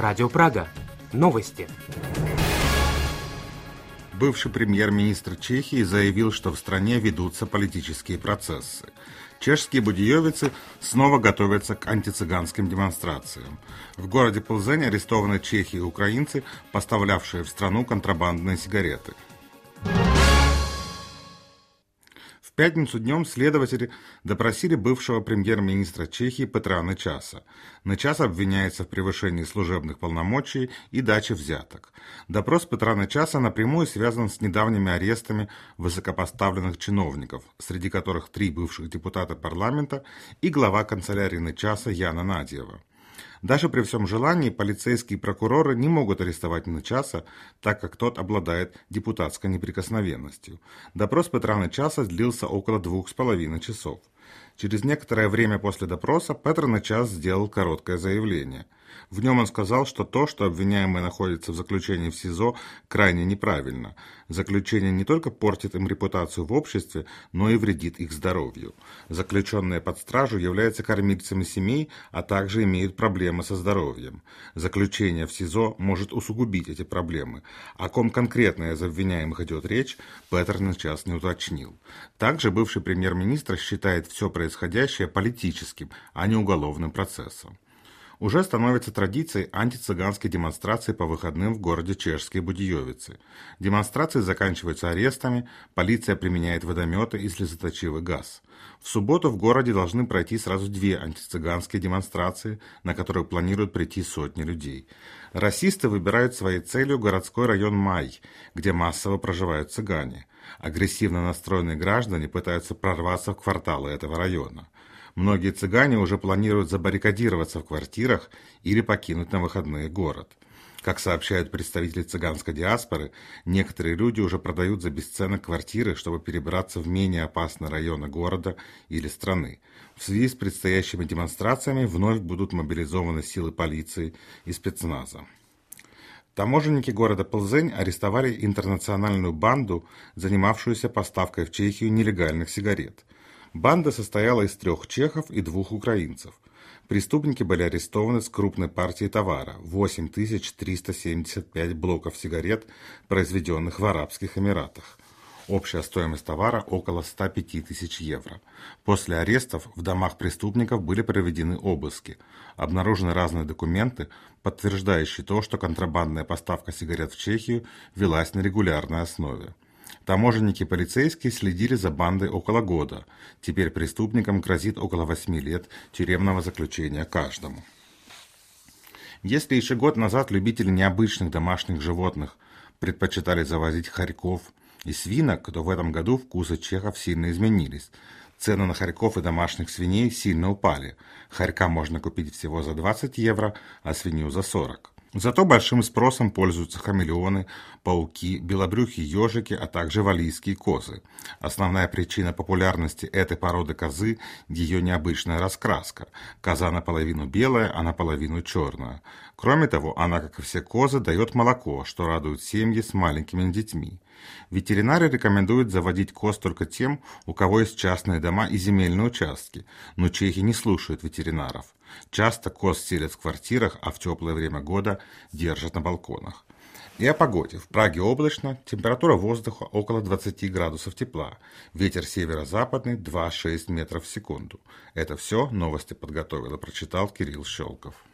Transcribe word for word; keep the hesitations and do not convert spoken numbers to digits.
Радио Прага. Новости. Бывший премьер-министр Чехии заявил, что в стране ведутся политические процессы. Чешские будеевицы снова готовятся к антицыганским демонстрациям. В городе Плзень арестованы чехи и украинцы, поставлявшие в страну контрабандные сигареты. В пятницу днем следователи допросили бывшего премьер-министра Чехии Петра Нечаса. Нечас обвиняется в превышении служебных полномочий и даче взяток. Допрос Петра Нечаса напрямую связан с недавними арестами высокопоставленных чиновников, среди которых три бывших депутата парламента и глава канцелярии Нечаса Яна Надьева. Даже при всем желании полицейские прокуроры не могут арестовать Нечаса, так как тот обладает депутатской неприкосновенностью. Допрос Петра Нечаса длился около двух с половиной часов. Через некоторое время после допроса Петр Нечас сделал короткое заявление. В нем он сказал, что то, что обвиняемые находятся в заключении в СИЗО, крайне неправильно. Заключение не только портит им репутацию в обществе, но и вредит их здоровью. Заключенные под стражу являются кормильцами семей, а также имеют проблемы со здоровьем. Заключение в СИЗО может усугубить эти проблемы. О ком конкретно из обвиняемых идет речь, Петр Нечас не уточнил. Также бывший премьер-министр считает все происходящее политическим, а не уголовным процессом. Уже становится традицией антицыганские демонстрации по выходным в городе Чешские Будеевицы. Демонстрации заканчиваются арестами, полиция применяет водометы и слезоточивый газ. В субботу в городе должны пройти сразу две антицыганские демонстрации, на которые планируют прийти сотни людей. Расисты выбирают своей целью городской район Май, где массово проживают цыгане. Агрессивно настроенные граждане пытаются прорваться в кварталы этого района. Многие цыгане уже планируют забаррикадироваться в квартирах или покинуть на выходные город. Как сообщают представители цыганской диаспоры, некоторые люди уже продают за бесценок квартиры, чтобы перебраться в менее опасные районы города или страны. В связи с предстоящими демонстрациями вновь будут мобилизованы силы полиции и спецназа. Таможенники города Плзень арестовали интернациональную банду, занимавшуюся поставкой в Чехию нелегальных сигарет. Банда состояла из трех чехов и двух украинцев. Преступники были арестованы с крупной партией товара – восемь тысяч триста семьдесят пять блоков сигарет, произведенных в Арабских Эмиратах. Общая стоимость товара – около ста пяти тысяч евро. После арестов в домах преступников были проведены обыски. Обнаружены разные документы, подтверждающие то, что контрабандная поставка сигарет в Чехию велась на регулярной основе. Таможенники и полицейские следили за бандой около года. Теперь преступникам грозит около восьми лет тюремного заключения каждому. Если еще год назад любители необычных домашних животных предпочитали завозить хорьков и свинок, то в этом году вкусы чехов сильно изменились. Цены на хорьков и домашних свиней сильно упали. Хорька можно купить всего за двадцать евро, а свинью за сорок. Зато большим спросом пользуются хамелеоны, пауки, белобрюхие ежики, а также валлийские козы. Основная причина популярности этой породы козы – ее необычная раскраска. Коза наполовину белая, а наполовину черная. Кроме того, она, как и все козы, дает молоко, что радует семьи с маленькими детьми. Ветеринары рекомендуют заводить коз только тем, у кого есть частные дома и земельные участки, но чехи не слушают ветеринаров. Часто коз селят в квартирах, а в теплое время года держат на балконах. И о погоде. В Праге облачно, температура воздуха около двадцати градусов тепла, ветер северо-западный два-шесть метров в секунду. Это все, новости подготовил и прочитал Кирилл Щелков.